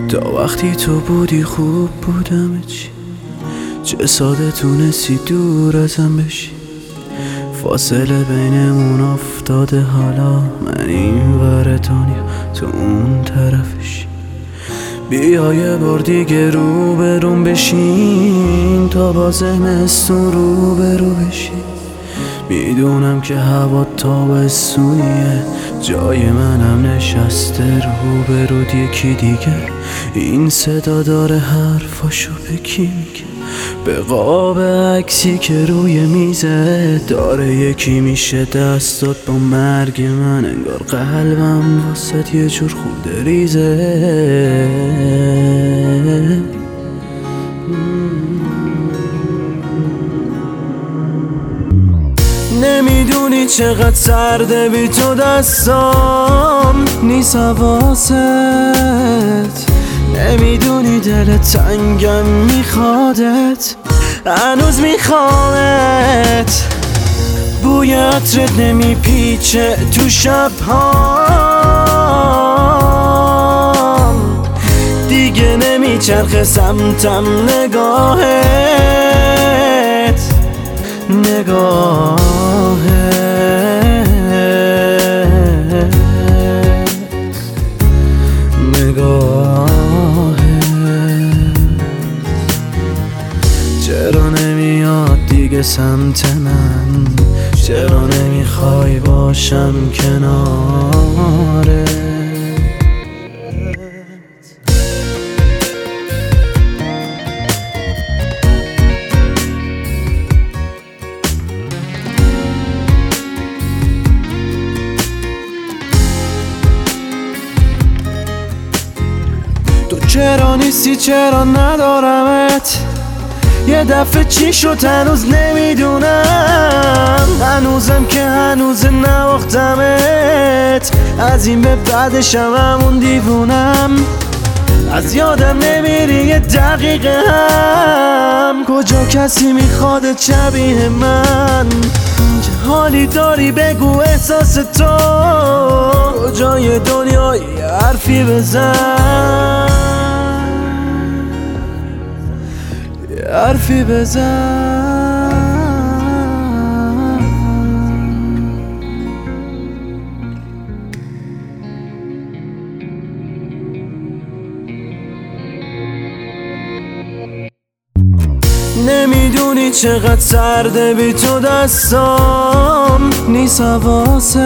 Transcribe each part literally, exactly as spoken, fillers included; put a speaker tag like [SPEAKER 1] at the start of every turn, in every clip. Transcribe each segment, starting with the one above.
[SPEAKER 1] تا وقتی تو بودی خوب بودم چی، چه ساده تونستی دور ازم بشی. فاصله بینمون افتاده، حالا من این ور دنیا تو اون طرفشی. بیا یه بار دیگه رو بروم بشین، تا با زمستون رو برو بشی. میدونم که هوا تابستونیه، جای منم نشسته رو برود یکی دیگه. این صدا داره حرفاشو به کی میگه؟ به قاب عکسی که روی میزه داره یکی میشه دستات با مرگ من. انگار قلبم واسه یه جور خورده ریزه. نمیدونی چقدر سرده بی تو دستام نیست حواست. نمیدونی دل تنگم میخوادت، هنوز میخوادت. بوی عطرت نمیپیچه تو شبهام، دیگه نمیچرخه سمتم نگاهت. نگاهت نگاهت چرا نمیاد دیگه سمت من؟ چرا نمیخوای باشم کنارت؟ تو چرا نیستی؟ چرا ندارمت؟ یه دفعه چی شد هنوز نمیدونم. هنوزم که هنوز نواختمت، از این به بعدشم همون دیوونم. از یادم نمیری یه دقیقه هم، کجا کسی میخواد شبیه من؟ چه حالی داری بگو احساس تو، کجای دنیا یه حرفی بزن، یه حرفی بزن. نمیدونی چقدر سرده بی تو دستام نیست حواست.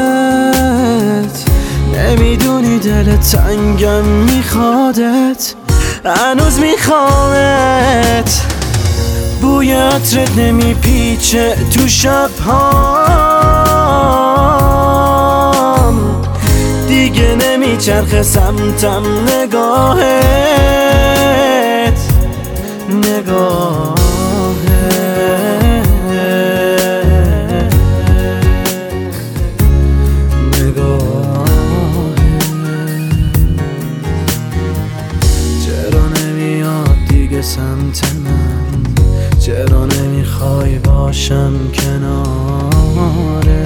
[SPEAKER 1] نمیدونی دل تنگم میخوادت، هنوز میخوادت. بوی عطرت نمیپیچه تو شبهام، دیگه نمیچرخه سمتم نگاهت. نگاهت چرا نمیاد دیگه سمت من؟ چرا نمیخوای باشم کنارت؟